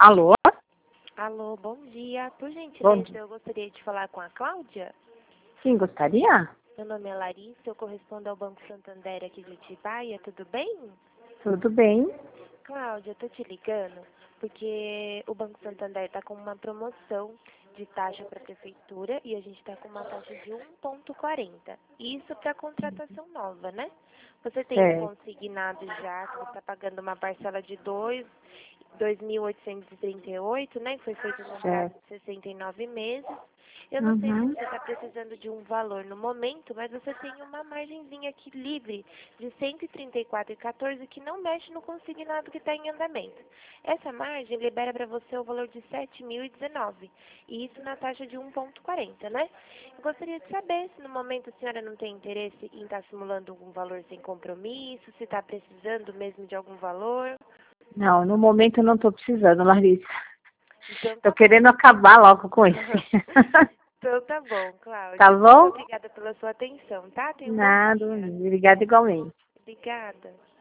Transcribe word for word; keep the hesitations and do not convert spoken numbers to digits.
Alô? Alô, bom dia. Por gentileza, Bom dia. eu gostaria de falar com a Cláudia. Sim, gostaria? Meu nome é Larissa, eu correspondo ao Banco Santander aqui de Atibaia, tudo bem? Tudo bem? Cláudia, eu tô te ligando porque o Banco Santander está com uma promoção de taxa para a prefeitura e a gente está com uma taxa de um vírgula quarenta. Isso para contratação nova, né? Você tem um Certo, consignado já, que você está pagando uma parcela de dois dois mil oitocentos e trinta e oito, né? Que foi feito num prazo certo. de sessenta e nove meses. Eu não sei se Uhum. você está precisando de um valor no momento, mas você tem uma margenzinha aqui livre de cento e trinta e quatro vírgula quatorze que não mexe no consignado que está em andamento. Essa margem libera para você o valor de sete mil e dezenove, e isso na taxa de um vírgula quarenta, né? Eu gostaria de saber se no momento a senhora não tem interesse em estar simulando algum valor sem compromisso, se está precisando mesmo de algum valor. Não, no momento eu não estou precisando, Larissa. Então Estou tá bom. querendo acabar logo com isso. Então tá bom, Tá Cláudia. Muito bom? obrigada pela sua atenção, tá? Tenha um bom Nada, dia. obrigada igualmente. Obrigada.